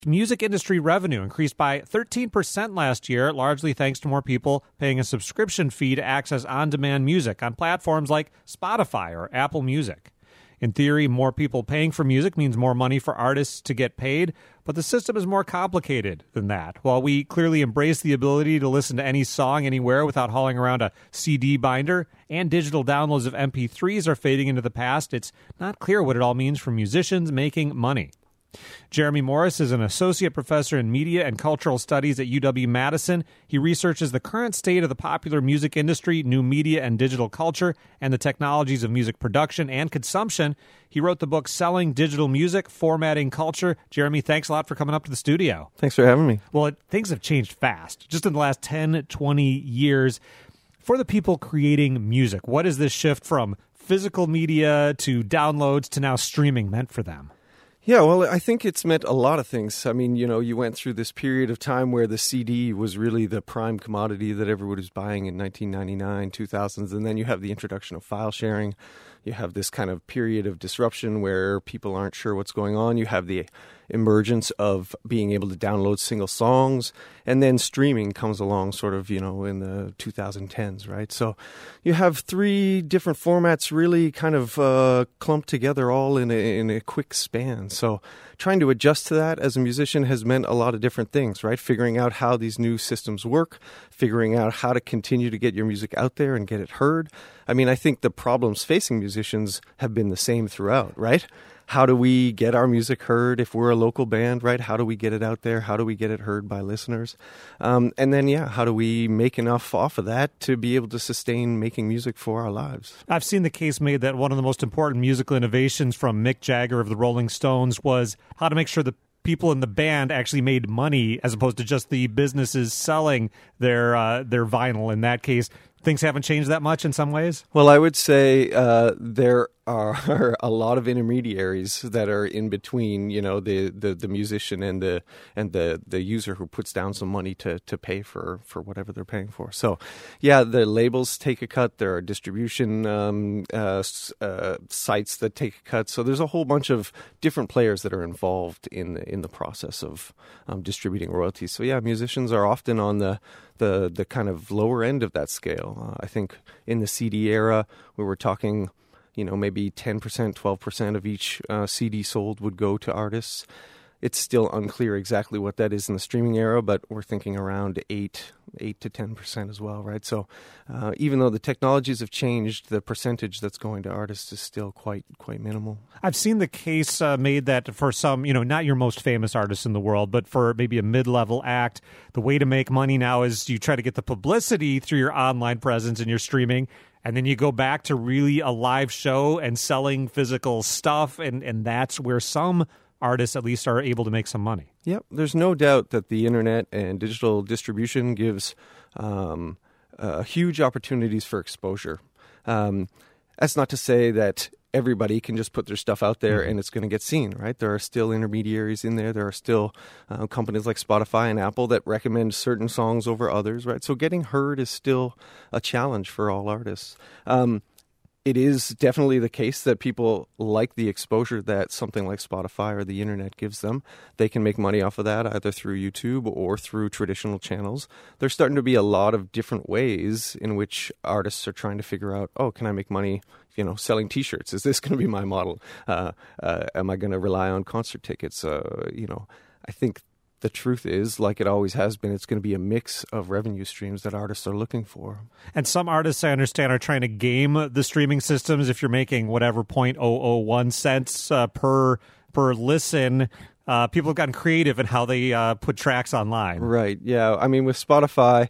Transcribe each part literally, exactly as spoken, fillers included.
Music industry revenue increased by thirteen percent last year, largely thanks to more people paying a subscription fee to access on-demand music on platforms like Spotify or Apple Music. In theory, more people paying for music means more money for artists to get paid, but the system is more complicated than that. While we clearly embrace the ability to listen to any song anywhere without hauling around a C D binder, and digital downloads of M P threes are fading into the past, it's not clear what it all means for musicians making money. Jeremy Morris is an associate professor in media and cultural studies at U W-Madison. He researches the current state of the popular music industry, new media and digital culture, and the technologies of music production and consumption. He wrote the book Selling Digital Music, Formatting Culture. Jeremy, thanks a lot for coming up to the studio. Thanks for having me. Well, it, things have changed fast, just in the last ten, twenty years. For the people creating music, what is this shift from physical media to downloads to now streaming meant for them? Yeah, well, I think it's meant a lot of things. I mean, you know, you went through this period of time where the C D was really the prime commodity that everybody was buying in nineteen ninety-nine, two thousands, and then you have the introduction of file sharing. You have this kind of period of disruption where people aren't sure what's going on. You have the emergence of being able to download single songs, and then streaming comes along sort of, you know, in the twenty tens, right? So you have three different formats really kind of uh, clumped together all in a, in a quick span. So trying to adjust to that as a musician has meant a lot of different things, right? Figuring out how these new systems work, figuring out how to continue to get your music out there and get it heard. I mean, I think the problems facing musicians have been the same throughout, right? How do we get our music heard if we're a local band, right? How do we get it out there? How do we get it heard by listeners? Um, and then, yeah, how do we make enough off of that to be able to sustain making music for our lives? I've seen the case made that one of the most important musical innovations from Mick Jagger of the Rolling Stones was how to make sure the people in the band actually made money as opposed to just the businesses selling their uh, their vinyl. In that case, things haven't changed that much in some ways? Well, I would say uh, there are a lot of intermediaries that are in between, you know, the, the, the musician and the and the, the user who puts down some money to, to pay for, for whatever they're paying for. So, yeah, the labels take a cut. There are distribution um, uh, uh, sites that take a cut. So there's a whole bunch of different players that are involved in the, in the process of um, distributing royalties. So, yeah, musicians are often on the the the kind of lower end of that scale. Uh, I think in the C D era, we were talking, you know, maybe ten percent, twelve percent of each uh, C D sold would go to artists. It's still unclear exactly what that is in the streaming era, but we're thinking around eight, eight to ten percent as well, right? So uh, even though the technologies have changed, the percentage that's going to artists is still quite quite minimal. I've seen the case uh, made that for some, you know, not your most famous artists in the world, but for maybe a mid-level act, the way to make money now is you try to get the publicity through your online presence and your streaming, and then you go back to really a live show and selling physical stuff, and, and that's where some artists at least are able to make some money. Yep, there's no doubt that the internet and digital distribution gives um, uh, huge opportunities for exposure. Um, that's not to say that everybody can just put their stuff out there and it's going to get seen, right? There are still intermediaries in there. There are still uh, companies like Spotify and Apple that recommend certain songs over others, right? So getting heard is still a challenge for all artists. Um, It is definitely the case that people like the exposure that something like Spotify or the internet gives them. They can make money off of that either through YouTube or through traditional channels. There's starting to be a lot of different ways in which artists are trying to figure out, oh, can I make money, you know, selling T-shirts? Is this going to be my model? Uh, uh, am I going to rely on concert tickets? Uh, you know, I think the truth is, like it always has been, it's going to be a mix of revenue streams that artists are looking for. And some artists, I understand, are trying to game the streaming systems. If you're making whatever zero point zero zero one cents uh, per per listen, uh, people have gotten creative in how they uh, put tracks online. Right, yeah. I mean, with Spotify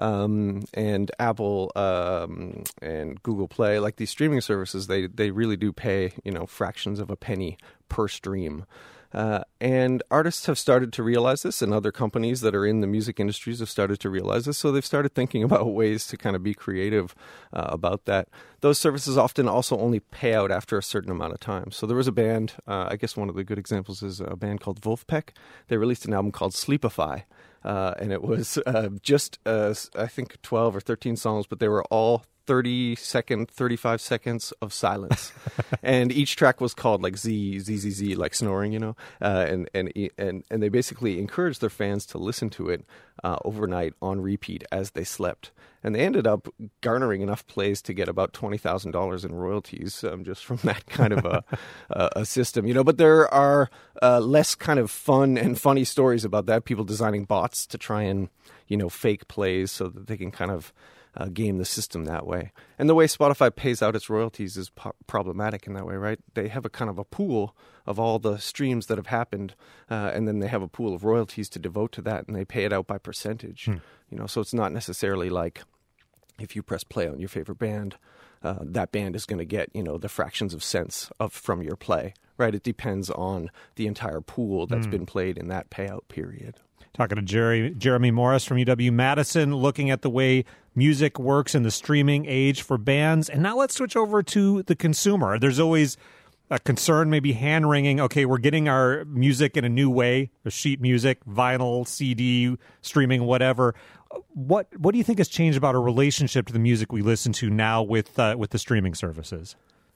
um, and Apple um, and Google Play, like these streaming services, they, they really do pay, you know, fractions of a penny per stream. Uh, and artists have started to realize this, and other companies that are in the music industries have started to realize this, so they've started thinking about ways to kind of be creative uh, about that. Those services often also only pay out after a certain amount of time. So there was a band, uh, I guess one of the good examples is a band called Wolfpack. They released an album called Sleepify, uh, and it was uh, just, uh, I think, twelve or thirteen songs, but they were all thirty second, thirty-five seconds of silence. And each track was called like Z, Z, Z, Z, like snoring, you know, uh, and, and, and, and they basically encouraged their fans to listen to it uh, overnight on repeat as they slept. And they ended up garnering enough plays to get about twenty thousand dollars in royalties um, just from that kind of a, a, a system, you know. But there are uh, less kind of fun and funny stories about that. People designing bots to try and, you know, fake plays so that they can kind of uh, game the system that way. And the way Spotify pays out its royalties is po- problematic in that way, right? They have a kind of a pool of all the streams that have happened, uh, and then they have a pool of royalties to devote to that, and they pay it out by percentage. Hmm. You know, so it's not necessarily like if you press play on your favorite band, uh, that band is going to get, you know, the fractions of cents of from your play, right? It depends on the entire pool that's mm. been played in that payout period. Talking to Jerry, Jeremy Morris from U W-Madison, looking at the way music works in the streaming age for bands. And now let's switch over to the consumer. There's always a concern, maybe hand-wringing, okay, we're getting our music in a new way, sheet music, vinyl, C D, streaming, whatever. What what do you think has changed about our relationship to the music we listen to now with uh, with the streaming services?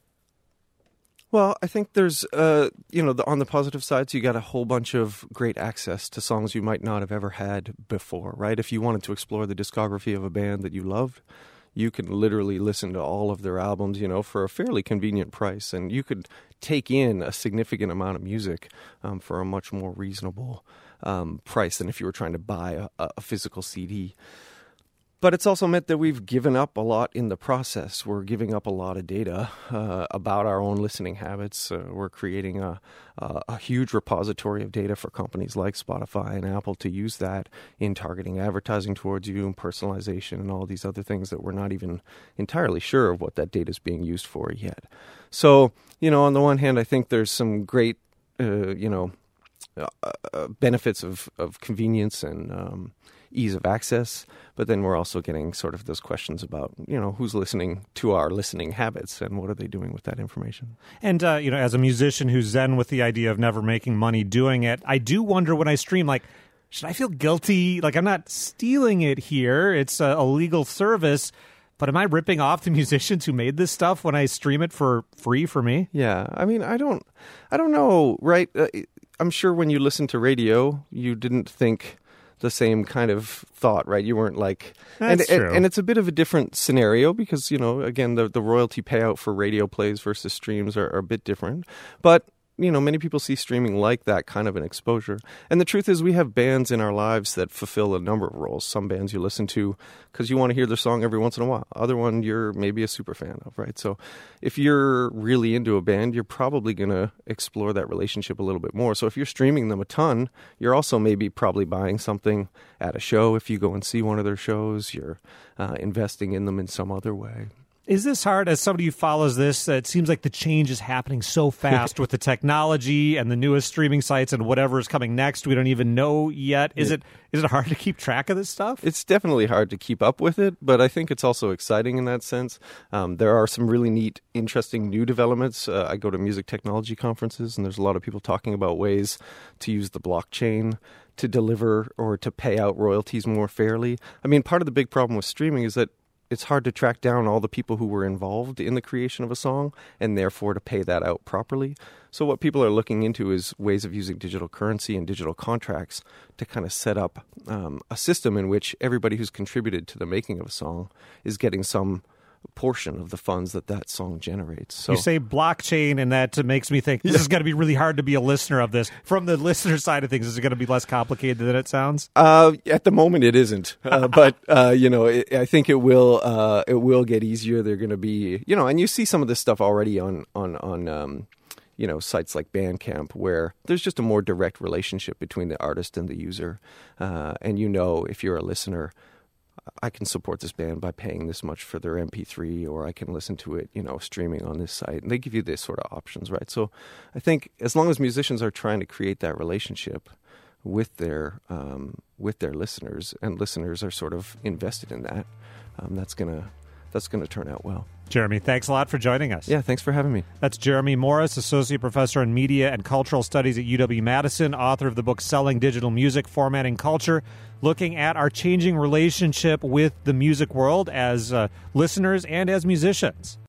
Well, I think there's, uh, you know, the, on the positive sides, you got a whole bunch of great access to songs you might not have ever had before, right? If you wanted to explore the discography of a band that you loved, you can literally listen to all of their albums, you know, for a fairly convenient price. And you could take in a significant amount of music um, for a much more reasonable um, price than if you were trying to buy a, a physical C D. But it's also meant that we've given up a lot in the process. We're giving up a lot of data uh, about our own listening habits. Uh, we're creating a, a, a huge repository of data for companies like Spotify and Apple to use that in targeting advertising towards you and personalization and all these other things that we're not even entirely sure of what that data is being used for yet. So, you know, on the one hand, I think there's some great, uh, you know, uh, uh, benefits of, of convenience and um, ease of access, but then we're also getting sort of those questions about, you know, who's listening to our listening habits and what are they doing with that information. And, uh, you know, as a musician who's zen with the idea of never making money doing it, I do wonder when I stream, like, should I feel guilty? Like, I'm not stealing it here. It's a, a legal service, but am I ripping off the musicians who made this stuff when I stream it for free for me? Yeah, I mean, I don't, I don't know, right? Uh, I'm sure when you listen to radio, you didn't think the same kind of thought, right? You weren't like, That's and, true. and and it's a bit of a different scenario because, you know, again, the the royalty payout for radio plays versus streams are, are a bit different. But, you know, many people see streaming like that kind of an exposure. And the truth is we have bands in our lives that fulfill a number of roles. Some bands you listen to because you want to hear their song every once in a while. Other one you're maybe a super fan of, right? So if you're really into a band, you're probably going to explore that relationship a little bit more. So if you're streaming them a ton, you're also maybe probably buying something at a show. If you go and see one of their shows, you're uh, investing in them in some other way. Is this hard? As somebody who follows this, uh, it seems like the change is happening so fast with the technology and the newest streaming sites and whatever is coming next. We don't even know yet. Is yeah. it is it hard to keep track of this stuff? It's definitely hard to keep up with it, but I think it's also exciting in that sense. Um, there are some really neat, interesting new developments. Uh, I go to music technology conferences, and there's a lot of people talking about ways to use the blockchain to deliver or to pay out royalties more fairly. I mean, part of the big problem with streaming is that it's hard to track down all the people who were involved in the creation of a song and therefore to pay that out properly. So what people are looking into is ways of using digital currency and digital contracts to kind of set up um, a system in which everybody who's contributed to the making of a song is getting some portion of the funds that that song generates. So you say blockchain, and that makes me think this yeah. is going to be really hard to be a listener of this. From the listener side of things, is it going to be less complicated than it sounds? Uh, at the moment, it isn't. Uh, but uh, you know, it, I think it will. Uh, it will get easier. They're going to be, you know, and you see some of this stuff already on on on. Um, you know, sites like Bandcamp, where there's just a more direct relationship between the artist and the user, uh, and you know, if you're a listener, I can support this band by paying this much for their M P three, or I can listen to it, you know, streaming on this site. And they give you this sort of options, right? So I think as long as musicians are trying to create that relationship with their um, with their listeners, and listeners are sort of invested in that, um, that's gonna that's gonna turn out well. Jeremy, thanks a lot for joining us. Yeah, thanks for having me. That's Jeremy Morris, Associate Professor in Media and Cultural Studies at U W-Madison, author of the book Selling Digital Music, Formatting Culture, looking at our changing relationship with the music world as uh, listeners and as musicians.